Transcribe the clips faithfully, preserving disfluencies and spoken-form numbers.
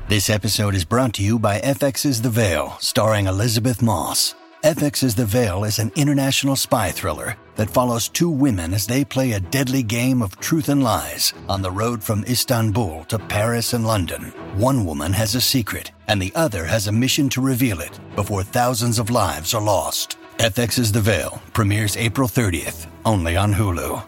This episode is brought to you by F X's The Veil, starring Elizabeth Moss. F X's The Veil is an international spy thriller that follows two women as they play a deadly game of truth and lies on the road from Istanbul to Paris and London. One woman has a secret, and the other has a mission to reveal it before thousands of lives are lost. F X's The Veil premieres April thirtieth, only on Hulu.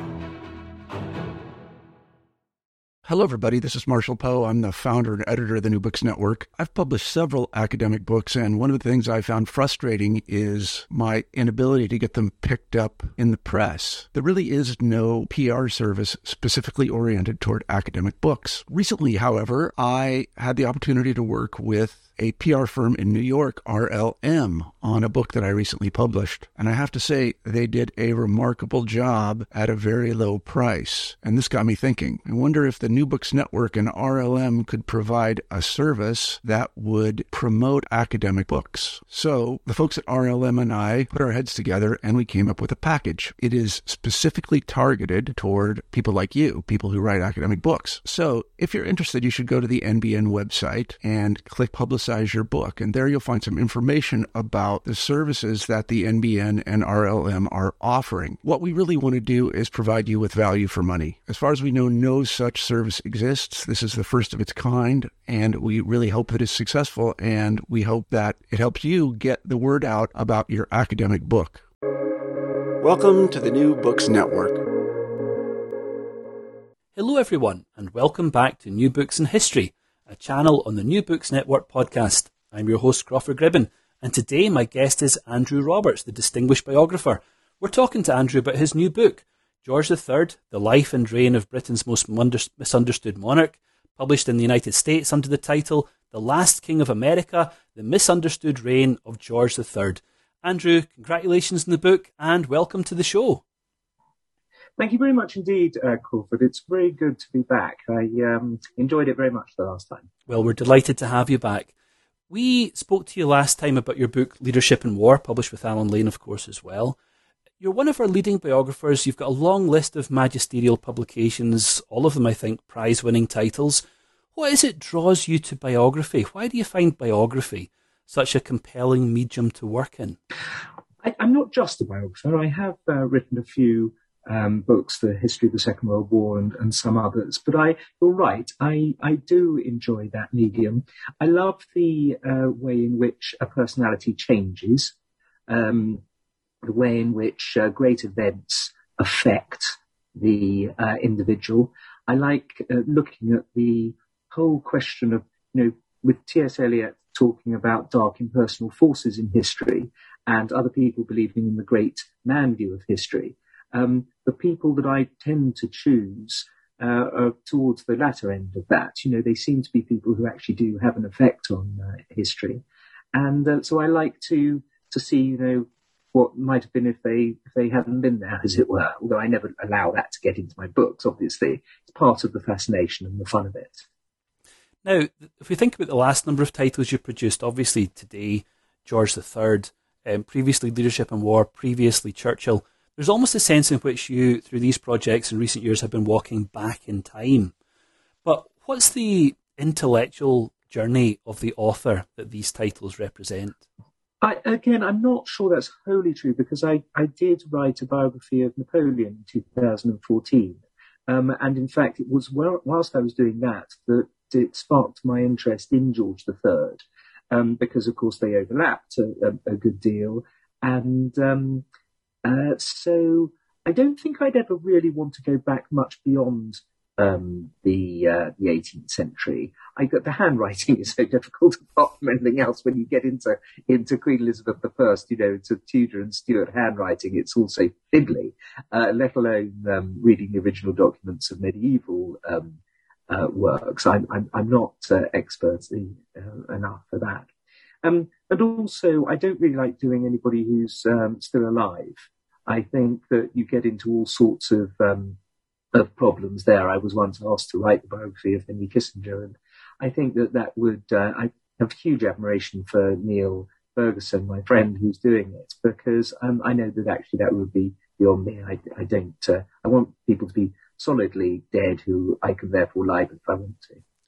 Hello, everybody. This is Marshall Poe. I'm the founder and editor of the New Books Network. I've published several academic books, and one of the things I found frustrating is my inability to get them picked up in the press. There really is no P R service specifically oriented toward academic books. Recently, however, I had the opportunity to work with a P R firm in New York, R L M, on a book that I recently published. And I have to say, they did a remarkable job at a very low price. And this got me thinking. I wonder if the New Books Network and R L M could provide a service that would promote academic books. So the folks at R L M and I put our heads together and we came up with a package. It is specifically targeted toward people like you, people who write academic books. So if you're interested, you should go to the N B N website and click Publicize your book, and there you'll find some information about the services that the N B N and R L M are offering. What we really want to do is provide you with value for money. As far as we know, no such service exists. This is the first of its kind, and we really hope it is successful, and we hope that it helps you get the word out about your academic book. Welcome to the New Books Network. Hello everyone, and welcome back to New Books in History, a channel on the New Books Network podcast. I'm your host, Crawford Gribben, and today my guest is Andrew Roberts, the distinguished biographer. We're talking to Andrew about his new book, George the Third, The Life and Reign of Britain's Most Misunderstood Monarch, published in the United States under the title The Last King of America, The Misunderstood Reign of George the Third. Andrew, congratulations on the book, and welcome to the show. Thank you very much indeed, uh, Crawford. It's very good to be back. I um, enjoyed it very much the last time. Well, we're delighted to have you back. We spoke to you last time about your book, Leadership in War, published with Alan Lane, of course, as well. You're one of our leading biographers. You've got a long list of magisterial publications, all of them, I think, prize-winning titles. What is it draws you to biography? Why do you find biography such a compelling medium to work in? I, I'm not just a biographer. I have uh, written a few Um, books, the history of the Second World War and, and some others. But I, you're right, I, I do enjoy that medium. I love the uh, way in which a personality changes, um, the way in which uh, great events affect the uh, individual. I like uh, looking at the whole question of, you know, with T S Eliot talking about dark impersonal forces in history and other people believing in the great man view of history. Um, the people that I tend to choose uh, are towards the latter end of that. You know, they seem to be people who actually do have an effect on uh, history. And uh, so I like to to see, you know, what might have been if they if they hadn't been there, as it were, although I never allow that to get into my books, obviously. It's part of the fascination and the fun of it. Now, if we think about the last number of titles you produced, obviously today, George the Third, um, previously Leadership in War, previously Churchill, there's almost a sense in which you, through these projects in recent years, have been walking back in time. But what's the intellectual journey of the author that these titles represent? I, again, I'm not sure that's wholly true, because I, I did write a biography of Napoleon in two thousand fourteen. Um, and in fact, it was well, whilst I was doing that that it sparked my interest in George the Third, um, because, of course, they overlapped a, a, a good deal. And um, uh, so I don't think I'd ever really want to go back much beyond um, the uh, the eighteenth century. I got the handwriting is so difficult apart from anything else. When you get into into Queen Elizabeth the First, you know, into Tudor and Stuart handwriting, it's also fiddly. Uh, let alone um, reading the original documents of medieval um, uh, works. I'm I'm, I'm not uh, expert uh, enough for that. Um, and also, I don't really like doing anybody who's um, still alive. I think that you get into all sorts of um, of problems there. I was once asked to write the biography of Henry Kissinger, and I think that that would, uh, I have huge admiration for Neil Ferguson, my friend who's doing it, because um, I know that actually that would be beyond me. I, I don't, uh, I want people to be solidly dead who I can therefore libel if I want to.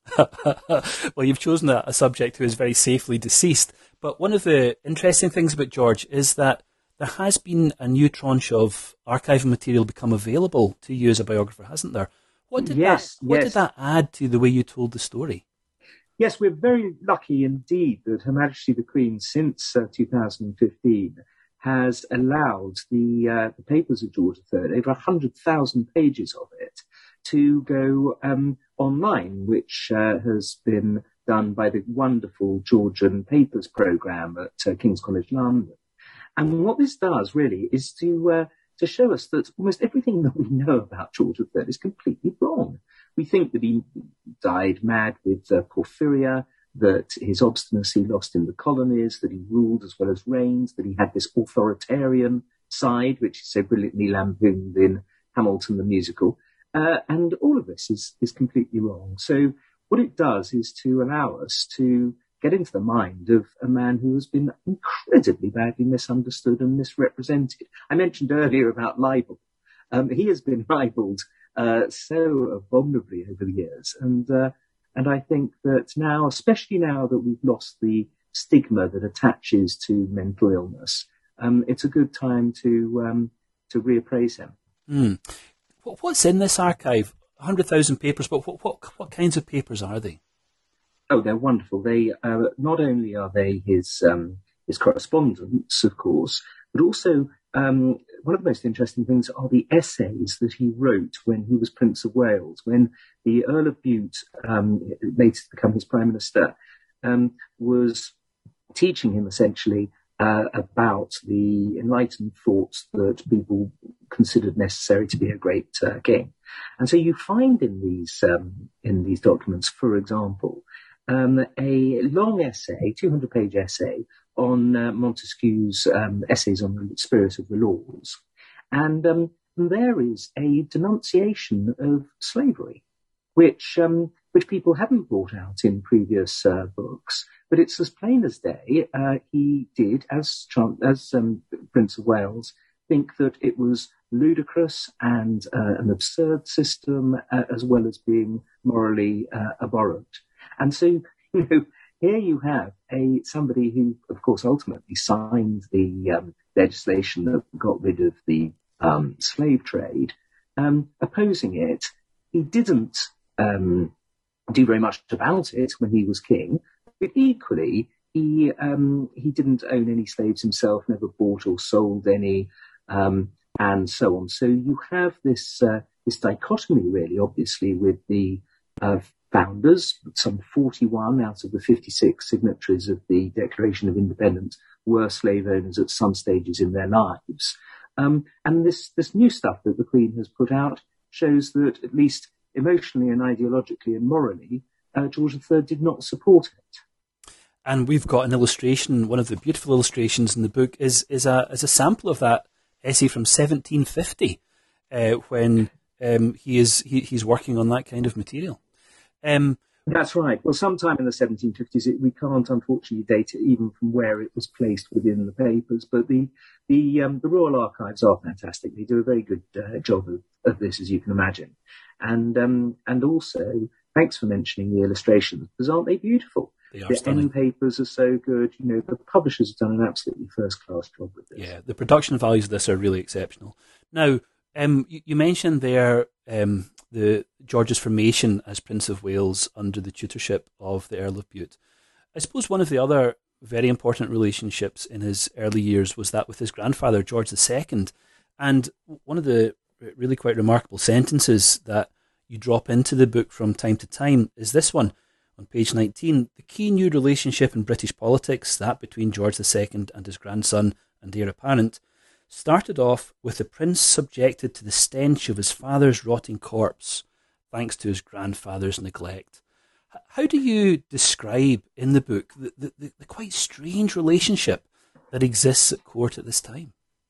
Well, you've chosen a, a subject who is very safely deceased. But one of the interesting things about George is that there has been a new tranche of archival material become available to you as a biographer, hasn't there? What did yes, that What yes. did that add to the way you told the story? Yes, we're very lucky indeed that Her Majesty the Queen, since uh, two thousand fifteen, has allowed the, uh, the papers of George the Third, over one hundred thousand pages of it, to go um, online, which uh, has been done by the wonderful Georgian Papers programme at uh, King's College London. And what this does really is to uh, to show us that almost everything that we know about George the Third is completely wrong. We think that he died mad with uh, porphyria, that his obstinacy lost him the colonies, that he ruled as well as reigned, that he had this authoritarian side, which is so brilliantly lampooned in Hamilton the musical. Uh, and all of this is, is completely wrong. So what it does is to allow us to get into the mind of a man who has been incredibly badly misunderstood and misrepresented. I mentioned earlier about libel. Um, he has been libelled uh, so abominably over the years. And uh, and I think that now, especially now that we've lost the stigma that attaches to mental illness, um, it's a good time to um, to reappraise him. Mm. What's in this archive? one hundred thousand papers, but what, what, what kinds of papers are they? Oh, they're wonderful. They uh, not only are they his um, his correspondence, of course, but also um, one of the most interesting things are the essays that he wrote when he was Prince of Wales, when the Earl of Bute, um, later to become his Prime Minister, um, was teaching him essentially uh, about the enlightened thoughts that people considered necessary to be a great uh, king. And so you find in these um, in these documents, for example, Um, a long essay, two hundred page essay on uh, Montesquieu's um, essays on the spirit of the laws. And um, there is a denunciation of slavery, which um, which people haven't brought out in previous uh, books, but it's as plain as day. Uh, he did, as, as um, Prince of Wales, think that it was ludicrous and uh, an absurd system, uh, as well as being morally uh, abhorrent. And so, you know, here you have a somebody who, of course, ultimately signed the um, legislation that got rid of the um, slave trade, um, opposing it. He didn't um, do very much about it when he was king, but equally, he um, he didn't own any slaves himself, never bought or sold any, um, and so on. So you have this uh, this dichotomy, really, obviously, with the uh, founders. Some forty-one out of the fifty-six signatories of the Declaration of Independence were slave owners at some stages in their lives. Um, and this, this new stuff that the Queen has put out shows that, at least emotionally and ideologically and morally, uh, George the Third did not support it. And we've got an illustration. One of the beautiful illustrations in the book is is a is a sample of that essay from seventeen fifty, uh, when um, he is he, he's working on that kind of material. Um, That's right. Well, sometime in the seventeen fifties, it, we can't unfortunately date it even from where it was placed within the papers. But the the um, the Royal Archives are fantastic. They do a very good uh, job of, of this, as you can imagine. And um, and also, thanks for mentioning the illustrations, because aren't they beautiful? They are the stunning. end papers are so good. You know, the publishers have done an absolutely first-class job with this. Yeah, the production values of this are really exceptional. Now, um, you, you mentioned there um, the George's formation as Prince of Wales under the tutorship of the Earl of Bute. I suppose one of the other very important relationships in his early years was that with his grandfather, George the Second. And one of the really quite remarkable sentences that you drop into the book from time to time is this one. On page nineteen, the key new relationship in British politics, that between George the Second and his grandson and heir apparent, started off with the prince subjected to the stench of his father's rotting corpse, thanks to his grandfather's neglect. How do you describe in the book the, the, the quite strange relationship that exists at court at this time?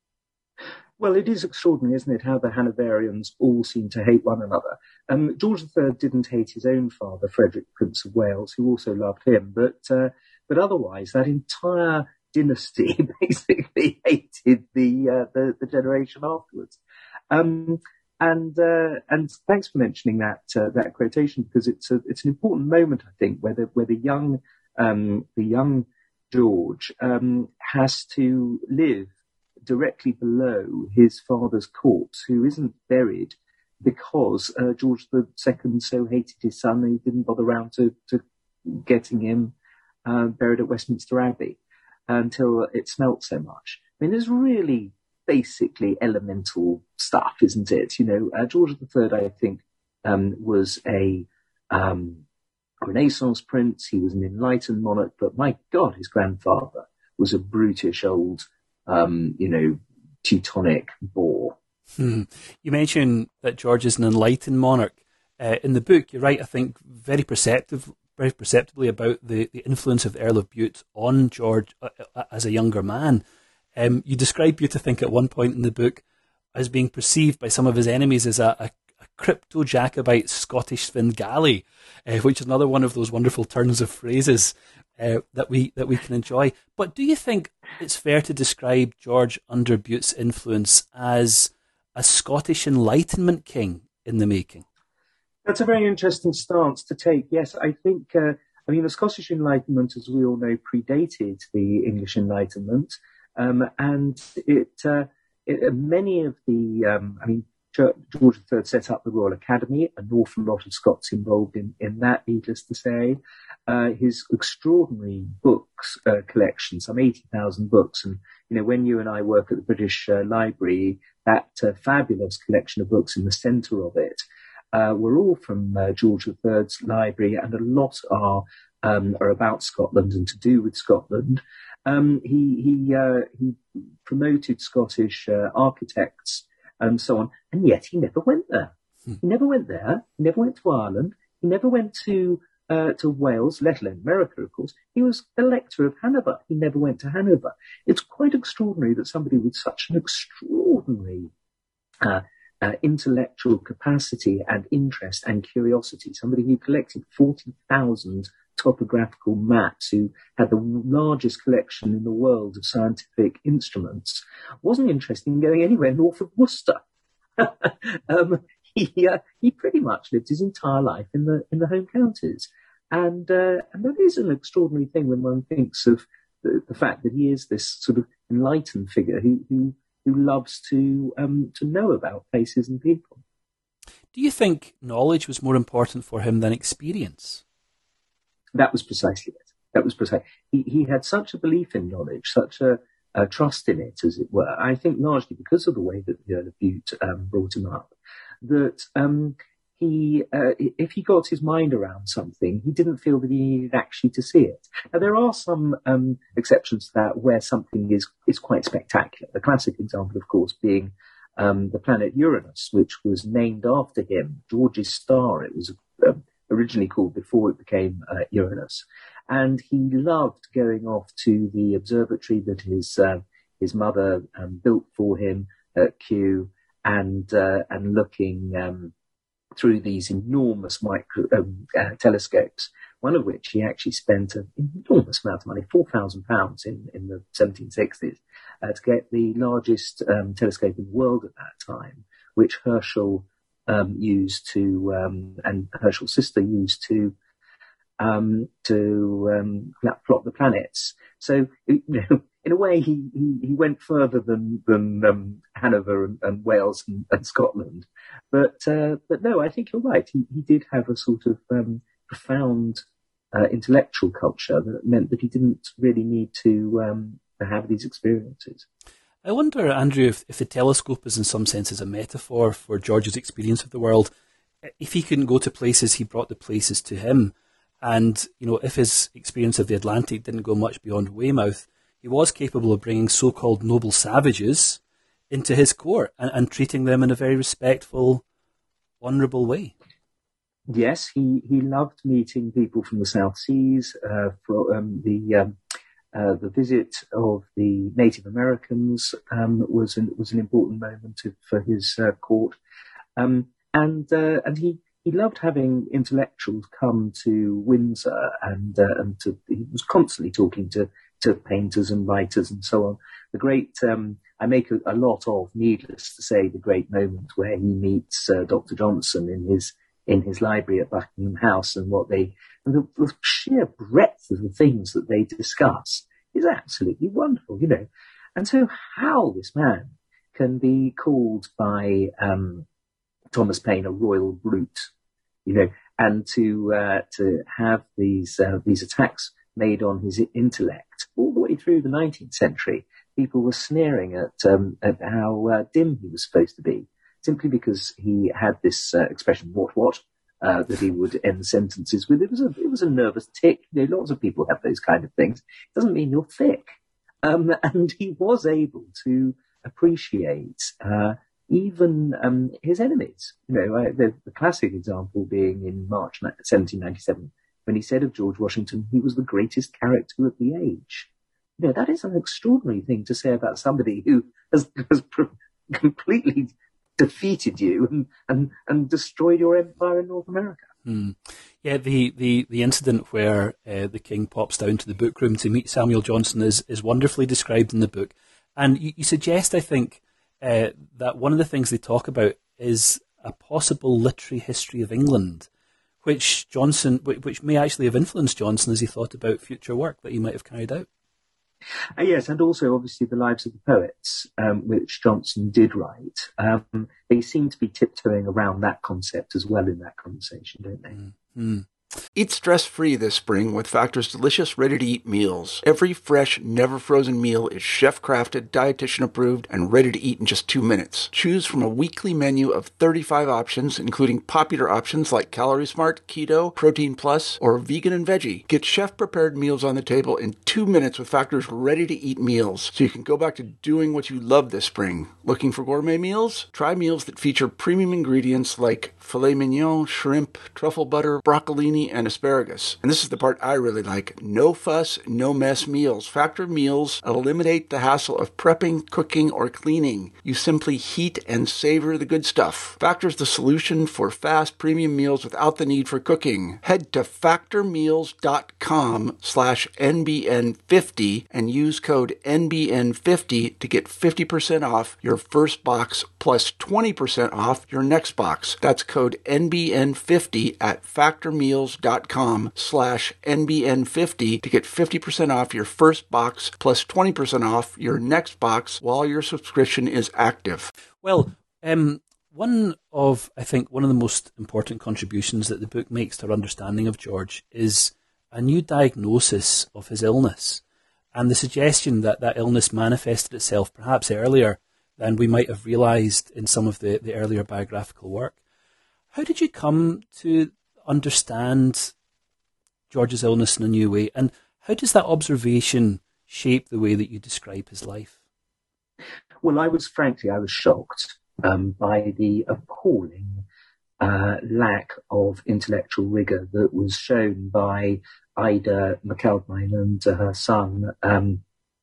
Well, it is extraordinary, isn't it, how the Hanoverians all seem to hate one another. Um, George the Third didn't hate his own father, Frederick, Prince of Wales, who also loved him, but uh, but otherwise, that entire dynasty basically hated the, uh, the the generation afterwards. Um, and uh, and thanks for mentioning that uh, that quotation, because it's a it's an important moment, I think, where the where the young um, the young George um, has to live directly below his father's corpse, who isn't buried because uh, George the Second so hated his son he didn't bother round to, to getting him uh, buried at Westminster Abbey until it smelt so much. I mean, there's really basically elemental stuff, isn't it? You know, uh, George the Third, I think, um, was a um, Renaissance prince. He was an enlightened monarch, but my God, his grandfather was a brutish old, um, you know, Teutonic boar. Hmm. You mentioned that George is an enlightened monarch. Uh, in the book, you write, I think, very perceptive, very perceptibly about the, the influence of the Earl of Bute on George uh, uh, as a younger man. Um, you describe Bute, I think, at one point in the book as being perceived by some of his enemies as a, a, a crypto-Jacobite Scottish Svengali, uh, which is another one of those wonderful turns of phrases uh, that we that we can enjoy. But do you think it's fair to describe George under Bute's influence as a Scottish Enlightenment king in the making? That's a very interesting stance to take. Yes, I think, uh, I mean, the Scottish Enlightenment, as we all know, predated the English Enlightenment. Um, and it, uh, it, many of the, um, I mean, George the Third set up the Royal Academy, an awful lot of Scots involved in, in that, needless to say. Uh, his extraordinary books uh, collection, some eighty thousand books. And, you know, when you and I work at the British uh, Library, that uh, fabulous collection of books in the centre of it uh, were all from uh, George the Third's library, and a lot are um, are about Scotland and to do with Scotland. Um, he he uh, he promoted Scottish uh, architects and so on, and yet he never went there. Hmm. He never went there. He never went to Ireland. He never went to uh, to Wales, let alone America, of course. He was Elector of Hanover. He never went to Hanover. It's quite extraordinary that somebody with such an extraordinary uh, uh, intellectual capacity and interest and curiosity, somebody who collected forty thousand topographical maps, who had the largest collection in the world of scientific instruments, wasn't interested in going anywhere north of Worcester. um, he uh, he pretty much lived his entire life in the in the home counties, and uh, and that is an extraordinary thing when one thinks of the, the fact that he is this sort of enlightened figure who who, who loves to um, to know about places and people. Do you think knowledge was more important for him than experience? That was precisely it. That was precisely. He, he had such a belief in knowledge, such a, a trust in it, as it were. I think largely because of the way that the Earl of Bute um, brought him up, that um, he, uh, if he got his mind around something, he didn't feel that he needed actually to see it. Now, there are some um, exceptions to that where something is is quite spectacular. The classic example, of course, being um, the planet Uranus, which was named after him, George's star. It was um, originally called before it became uh, Uranus. And he loved going off to the observatory that his uh, his mother um, built for him at Kew, and uh, and looking um, through these enormous micro um, uh, telescopes, one of which he actually spent an enormous amount of money, four thousand pounds in, in the seventeen sixties, uh, to get the largest um, telescope in the world at that time, which Herschel Um, used to, um, and Herschel's sister used to, um, to um, plot the planets. So, you know, in a way, he he, he went further than than um, Hanover and, and Wales and, and Scotland. But uh, but no, I think you're right. He he did have a sort of um, profound uh, intellectual culture that meant that he didn't really need to um, to have these experiences. I wonder, Andrew, if, if the telescope is in some senses a metaphor for George's experience of the world. If he couldn't go to places, he brought the places to him. And, you know, if his experience of the Atlantic didn't go much beyond Weymouth, he was capable of bringing so-called noble savages into his court and, and treating them in a very respectful, honourable way. Yes, he, he loved meeting people from the South Seas, uh, from um, the... Um, Uh, the visit of the Native Americans um, was an, was an important moment to, for his uh, court, um, and uh, and he he loved having intellectuals come to Windsor, and uh, and to, he was constantly talking to, to painters and writers and so on. The great, um, I make a, a lot of, needless to say, the great moment where he meets uh, Doctor Johnson in his in his library at Buckingham House, and what they and the, the sheer breadth of the things that they discuss is absolutely wonderful, you know. And so, how this man can be called by um, Thomas Paine a royal brute, you know, and to uh, to have these uh, these attacks made on his intellect all the way through the nineteenth century, people were sneering at um, at how uh, dim he was supposed to be, simply because he had this uh, expression "what what" uh, that he would end sentences with. It was a it was a nervous tick. You know, lots of people have those kind of things. It doesn't mean you're thick, um, and he was able to appreciate uh, even um, his enemies. You know, uh, the, the classic example being in March seventeen ninety-seven, when he said of George Washington, he was the greatest character of the age. You know, that is an extraordinary thing to say about somebody who has, has pr- completely defeated you and, and, and destroyed your empire in North America. Mm. Yeah, the, the, the incident where uh, the king pops down to the book room to meet Samuel Johnson is, is wonderfully described in the book. And you, you suggest, I think, uh, that one of the things they talk about is a possible literary history of England, which Johnson, which may actually have influenced Johnson as he thought about future work that he might have carried out. Uh, yes, and also obviously the lives of the poets, um, which Johnson did write. Um, they seem to be tiptoeing around that concept as well in that conversation, don't they? Mm-hmm. Eat stress-free this spring with Factor's delicious, ready-to-eat meals. Every fresh, never-frozen meal is chef-crafted, dietitian-approved, and ready to eat in just two minutes. Choose from a weekly menu of thirty-five options, including popular options like Calorie Smart, Keto, Protein Plus, or Vegan and Veggie. Get chef-prepared meals on the table in two minutes with Factor's ready-to-eat meals, so you can go back to doing what you love this spring. Looking for gourmet meals? Try meals that feature premium ingredients like filet mignon, shrimp, truffle butter, broccolini, and asparagus. And this is the part I really like. No fuss, no mess meals. Factor meals eliminate the hassle of prepping, cooking, or cleaning. You simply heat and savor the good stuff. Factor's the solution for fast premium meals without the need for cooking. Head to factormeals.com slash NBN50 and use code N B N fifty to get fifty percent off your first box plus twenty percent off your next box. That's code N B N fifty at factormeals.com slash NBN50 to get fifty percent off your first box plus twenty percent off your next box while your subscription is active. Well, um, one of, I think, one of the most important contributions that the book makes to our understanding of George is a new diagnosis of his illness and the suggestion that that illness manifested itself perhaps earlier than we might have realised in some of the, the earlier biographical work. How did you come to understand George's illness in a new way, and how does that observation shape the way that you describe his life? Well, I was, frankly, I was shocked um, by the appalling uh, lack of intellectual rigour that was shown by Ida McAlpine and uh, her son, um,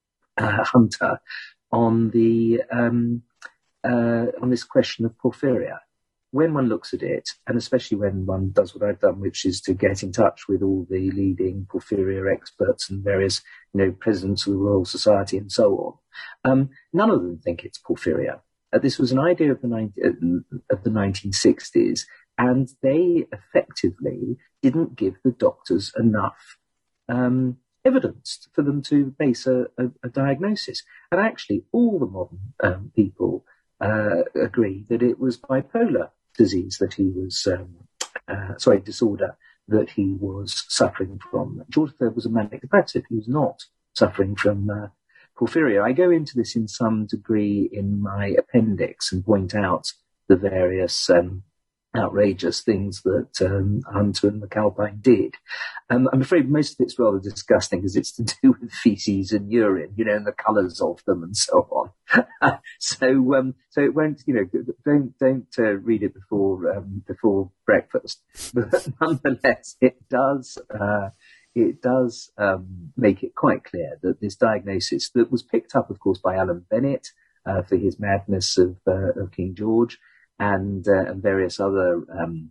uh, Hunter, on the um, uh, on this question of porphyria. When one looks at it, and especially when one does what I've done, which is to get in touch with all the leading porphyria experts and various, you know, presidents of the Royal Society and so on, um, none of them think it's porphyria. Uh, this was an idea of the, nineteen, uh, of the nineteen sixties, and they effectively didn't give the doctors enough um, evidence for them to base a, a, a diagnosis. And actually, all the modern um, people uh, agree that it was bipolar disease that he was, um, uh, sorry, disorder that he was suffering from. George the Third was a manic depressive. He was not suffering from uh, porphyria. I go into this in some degree in my appendix and point out the various um, outrageous things that um, Hunter and McAlpine did. Um, I'm afraid most of it's rather disgusting because it's to do with feces and urine, you know, and the colours of them and so on. so, um, so it won't, you know, don't don't uh, read it before um, before breakfast. But nonetheless, it does uh, it does um, make it quite clear that this diagnosis that was picked up, of course, by Alan Bennett uh, for his madness of uh, of King George. And, uh, and various other um,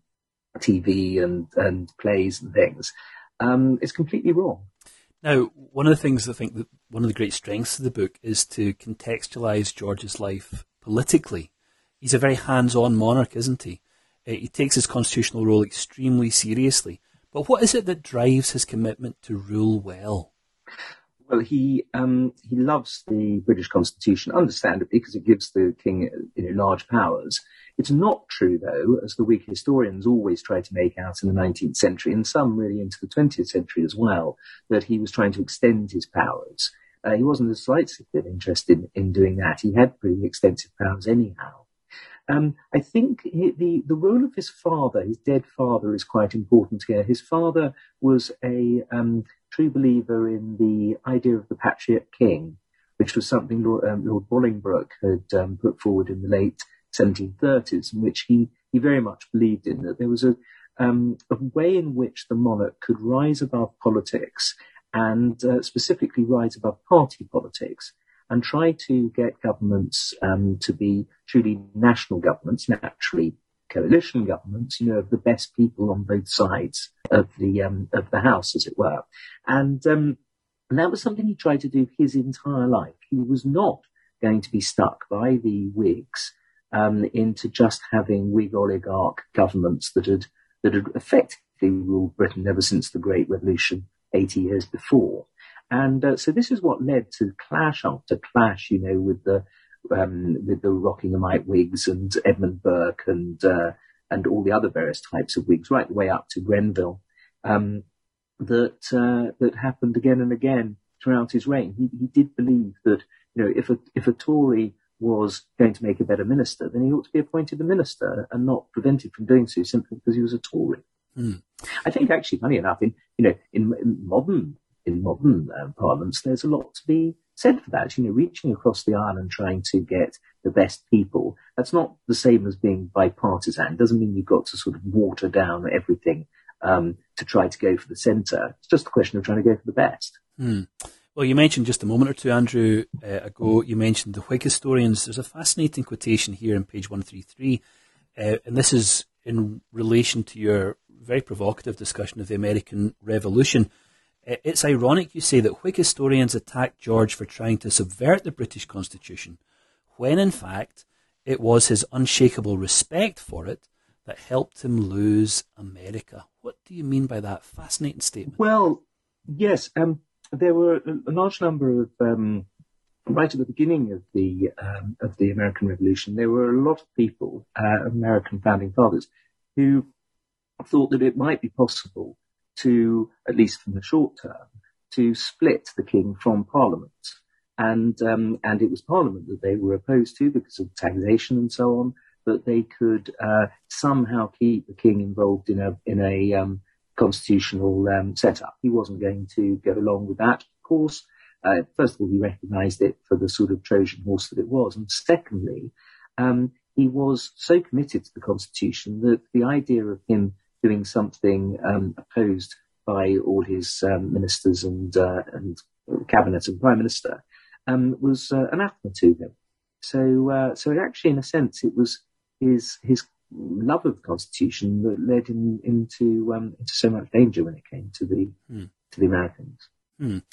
T V and, and plays and things, um, is completely wrong. Now, one of the things I think that one of the great strengths of the book is to contextualise George's life politically. He's a very hands-on monarch, isn't he? Uh, he takes his constitutional role extremely seriously. But what is it that drives his commitment to rule well? Well, he um, he loves the British Constitution, understandably, because it gives the king, you know, large powers. It's not true, though, as the Whig historians always try to make out in the nineteenth century, and some really into the twentieth century as well, that he was trying to extend his powers. Uh, he wasn't the slightest bit interested in, in doing that. He had pretty extensive powers anyhow. Um, I think he, the, the role of his father, his dead father, is quite important here. His father was a um, true believer in the idea of the patriot king, which was something Lord, um, Lord Bolingbroke had um, put forward in the late seventeen thirties, in which he, he very much believed in, that there was a, um, a way in which the monarch could rise above politics and uh, specifically rise above party politics and try to get governments um, to be truly national governments, naturally coalition governments, you know, of the best people on both sides of the um, of the house, as it were. And, um, and that was something he tried to do his entire life. He was not going to be stuck by the Whigs um, into just having Whig oligarch governments that had that had effectively ruled Britain ever since the Great Revolution eighty years before. And uh, so this is what led to clash after clash, you know, with the um, with the Rockinghamite Whigs and Edmund Burke and uh, and all the other various types of Whigs, right the way up to Grenville, um, that uh, that happened again and again throughout his reign. He, he did believe that, you know, if a if a Tory was going to make a better minister, then he ought to be appointed a minister and not prevented from doing so simply because he was a Tory. Mm. I think, actually, funny enough, in you know, in, in modern in modern uh, parliaments, there's a lot to be said for that. You know, reaching across the aisle and trying to get the best people. That's not the same as being bipartisan. It doesn't mean you've got to sort of water down everything um, to try to go for the centre. It's just a question of trying to go for the best. Mm. Well, you mentioned just a moment or two, Andrew, uh, ago, you mentioned the Whig historians. There's a fascinating quotation here on page one thirty-three, uh, and this is in relation to your very provocative discussion of the American Revolution. It's ironic, you say, that Whig historians attacked George for trying to subvert the British Constitution, when in fact it was his unshakable respect for it that helped him lose America. What do you mean by that fascinating statement? Well, yes, um, there were a large number of, um, right at the beginning of the um, of the American Revolution, there were a lot of people, uh, American founding fathers, who thought that it might be possible to, at least from the short term, to split the king from Parliament. And um, and it was Parliament that they were opposed to because of taxation and so on, but they could uh, somehow keep the king involved in a in a um, constitutional um, setup. He wasn't going to go along with that, of course. Uh, first of all, he recognised it for the sort of Trojan horse that it was. And secondly, um, he was so committed to the Constitution that the idea of him doing something um, opposed by all his um, ministers and uh, and cabinet and prime minister um, was uh, anathema to him. So, uh, so actually, in a sense, it was his his love of the Constitution that led him into um, into so much danger when it came to the mm. to the Americans. Mm.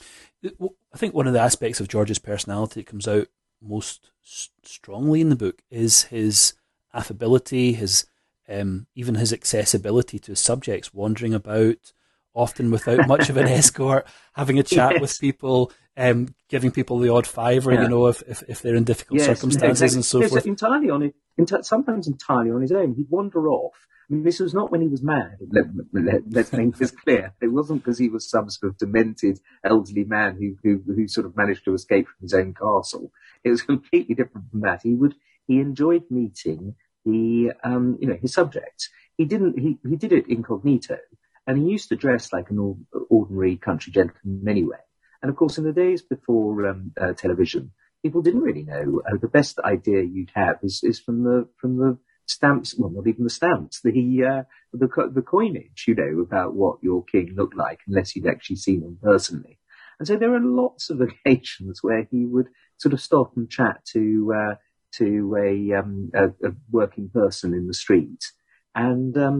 I think one of the aspects of George's personality that comes out most s- strongly in the book is his affability, his Um, even his accessibility to his subjects, wandering about, often without much of an escort, having a chat yes. with people, um, giving people the odd fiver, yeah. you know, if, if, if they're in difficult yes, circumstances exactly. and so yes, forth. Entirely on it, enti- sometimes entirely on his own. He'd wander off. I mean, this was not when he was mad. Let, let, let's make this clear. It wasn't because he was some sort of demented elderly man who, who who sort of managed to escape from his own castle. It was completely different from that. He would he enjoyed meeting the um, you know his subjects. He didn't. He, he did it incognito, and he used to dress like an ordinary country gentleman anyway. And of course, in the days before um, uh, television, people didn't really know. Uh, the best idea you'd have is, is from the from the stamps. Well, not even the stamps. The uh, the the coinage. You know about what your king looked like, unless you'd actually seen him personally. And so there are lots of occasions where he would sort of stop and chat to. Uh, to a, um, a, a working person in the street. And, um,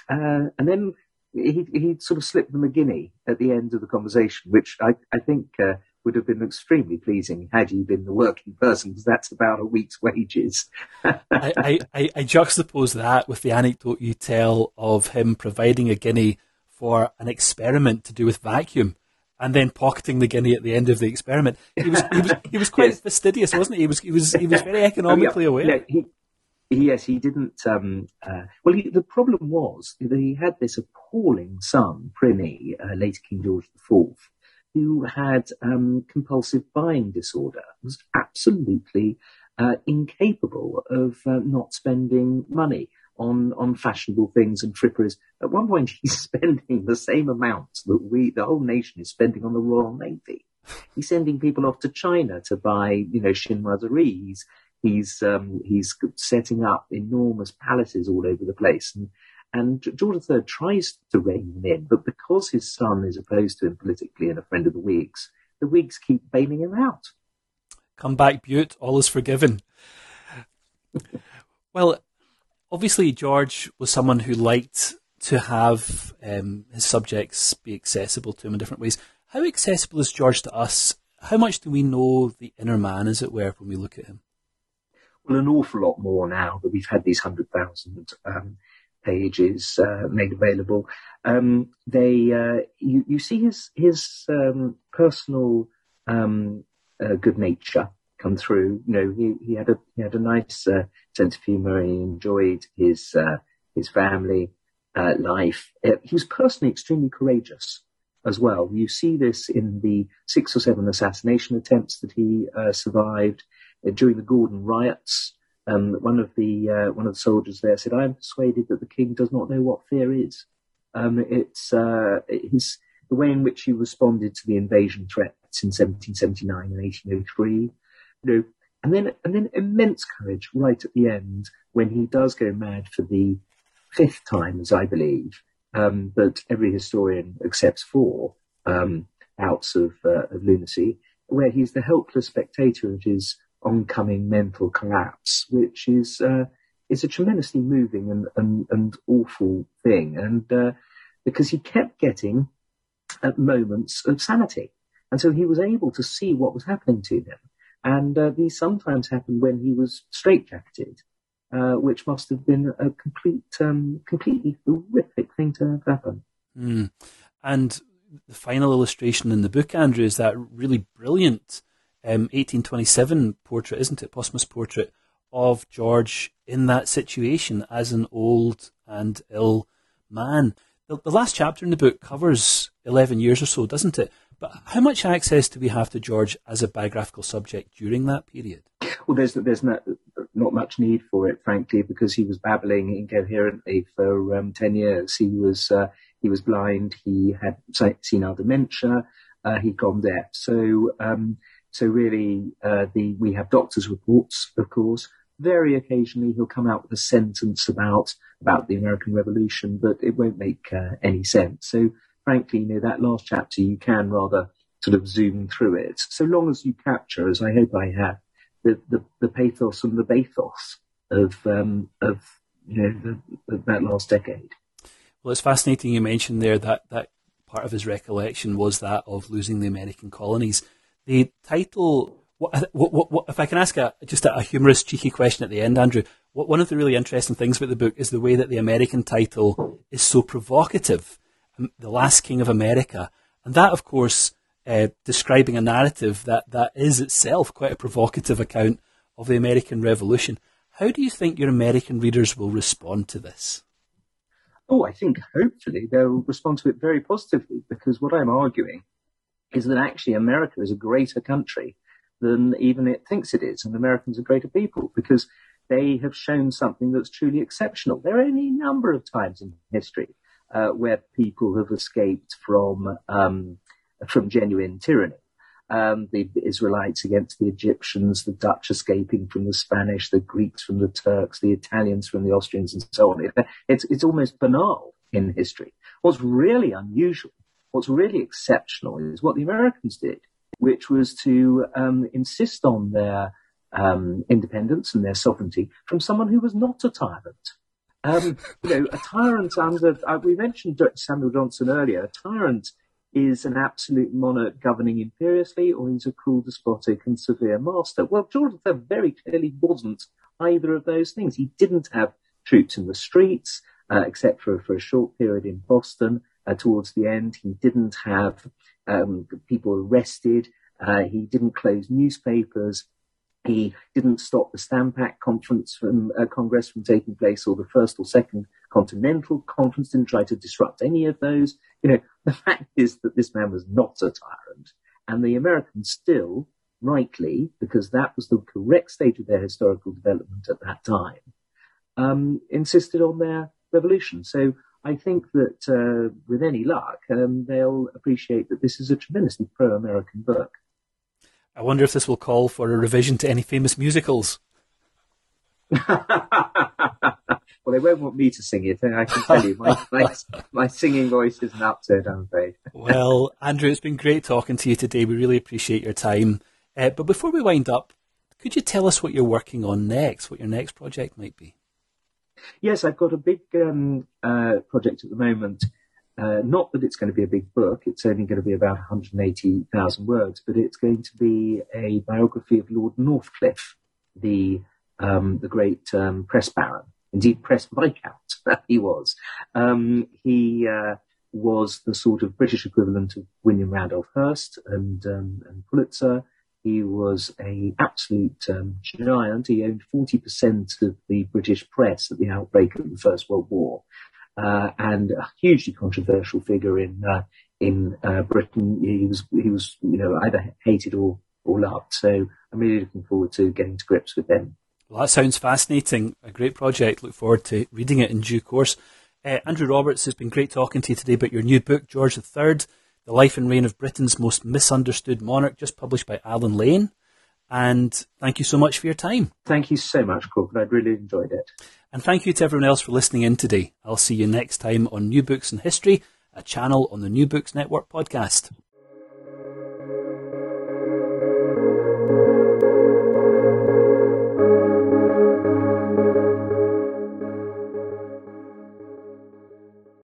Uh, and then he he sort of slipped them a guinea at the end of the conversation, which I, I think uh, would have been extremely pleasing had he been the working person, because that's about a week's wages. I, I, I, I juxtapose that with the anecdote you tell of him providing a guinea for an experiment to do with vacuum, and then pocketing the guinea at the end of the experiment. He was he was he was quite yes. fastidious, wasn't he? He was he was he was very economically oh, yeah, aware. Yeah, he, yes, he didn't. Um, uh, well, he, the problem was that he had this appalling son, Pliny, uh, later King George the Fourth, who had um, compulsive buying disorder. Was absolutely uh, incapable of uh, not spending money on on fashionable things and fripperies. At one point, he's spending the same amount that we, the whole nation, is spending on the Royal Navy. He's sending people off to China to buy, you know, chinoiseries. He's he's, um, he's setting up enormous palaces all over the place. And, and George the Third tries to rein him in, but because his son is opposed to him politically and a friend of the Whigs, the Whigs keep bailing him out. Come back, Bute, all is forgiven. Well, obviously, George was someone who liked to have um, his subjects be accessible to him in different ways. How accessible is George to us? How much do we know the inner man, as it were, when we look at him? Well, an awful lot more now that we've had these one hundred thousand um, pages uh, made available. Um, they, uh, you, you see his, his um, personal um, uh, good nature come through. You know, he, he had a he had a nice uh, sense of humour. He enjoyed his uh, his family uh, life. Uh, he was personally extremely courageous as well. You see this in the six or seven assassination attempts that he uh, survived uh, during the Gordon riots. Um, one of the uh, one of the soldiers there said, "I am persuaded that the king does not know what fear is." Um, it's uh, his the way in which he responded to the invasion threats in seventeen seventy-nine and eighteen oh three. You know, and then and then immense courage right at the end when he does go mad for the fifth time, as I believe, um, but every historian accepts four um, bouts of, uh, of lunacy, where he's the helpless spectator of his oncoming mental collapse, which is uh, is a tremendously moving and and, and awful thing, and uh, because he kept getting at moments of sanity, and so he was able to see what was happening to him. And uh, these sometimes happened when he was straitjacketed, uh, which must have been a complete, um, completely horrific thing to have happen. Mm. And the final illustration in the book, Andrew, is that really brilliant um, eighteen twenty-seven portrait, isn't it? Posthumous portrait of George in that situation as an old and ill man. The, the last chapter in the book covers eleven years or so, doesn't it? But how much access do we have to George as a biographical subject during that period? Well, there's there's not, not much need for it, frankly, because he was babbling incoherently for um, ten years. He was uh, he was blind. He had senile dementia. Uh, he'd gone deaf. So um, so really, uh, the we have doctors' reports, of course. Very occasionally, he'll come out with a sentence about about the American Revolution, but it won't make uh, any sense. So. Frankly, you know, that last chapter, you can rather sort of zoom through it, so long as you capture, as I hope I have, the, the, the pathos and the bathos of, um, of you know, the, of that last decade. Well, it's fascinating you mentioned there that, that part of his recollection was that of losing the American colonies. The title, what, what, what, if I can ask a, just a, a humorous, cheeky question at the end, Andrew, what, one of the really interesting things about the book is the way that the American title is so provocative. The Last King of America, and that, of course, uh, describing a narrative that, that is itself quite a provocative account of the American Revolution. How do you think your American readers will respond to this? Oh, I think hopefully they'll respond to it very positively, because what I'm arguing is that actually America is a greater country than even it thinks it is, and Americans are greater people because they have shown something that's truly exceptional. There are any number of times in history Uh, where people have escaped from um, from genuine tyranny. Um, the Israelites against the Egyptians, the Dutch escaping from the Spanish, the Greeks from the Turks, the Italians from the Austrians, and so on. It, it's it's almost banal in history. What's really unusual, what's really exceptional, is what the Americans did, which was to um, insist on their um, independence and their sovereignty from someone who was not a tyrant. Um, you know, a tyrant under, uh, we mentioned Samuel Johnson earlier, a tyrant is an absolute monarch governing imperiously, or he's a cruel, despotic and severe master. Well, George the Third very clearly wasn't either of those things. He didn't have troops in the streets, uh, except for, for a short period in Boston. Uh, towards the end, he didn't have um, people arrested. Uh, he didn't close newspapers. He didn't stop the Stamp Act conference from uh, Congress from taking place, or the first or second Continental Conference. Didn't try to disrupt any of those. You know, the fact is that this man was not a tyrant, and the Americans still, rightly, because that was the correct state of their historical development at that time, um, insisted on their revolution. So I think that uh, with any luck, um, they'll appreciate that this is a tremendously pro-American book. I wonder if this will call for a revision to any famous musicals. Well, they won't want me to sing it, I can tell you. My, my, my singing voice isn't up to it, I'm afraid. Well, Andrew, it's been great talking to you today. We really appreciate your time. Uh, but before we wind up, could you tell us what you're working on next, what your next project might be? Yes, I've got a big um, uh, project at the moment. Uh, not that it's going to be a big book. It's only going to be about one hundred eighty thousand words, but it's going to be a biography of Lord Northcliffe, the um, the great um, press baron, indeed press viscount he was. Um, he uh, was the sort of British equivalent of William Randolph Hearst and, um, and Pulitzer. He was an absolute um, giant. He owned forty percent of the British press at the outbreak of the First World War. Uh, and a hugely controversial figure in uh, in uh, Britain. He was he was you know either hated or or loved. So I'm really looking forward to getting to grips with them. Well, that sounds fascinating. A great project. Look forward to reading it in due course. Uh, Andrew Roberts, it's been great talking to you today about your new book, George the Third, The Life and Reign of Britain's Most Misunderstood Monarch, just published by Alan Lane. And thank you so much for your time. Thank you so much, Crawford. I've really enjoyed it. And thank you to everyone else for listening in today. I'll see you next time on New Books in History, a channel on the New Books Network podcast.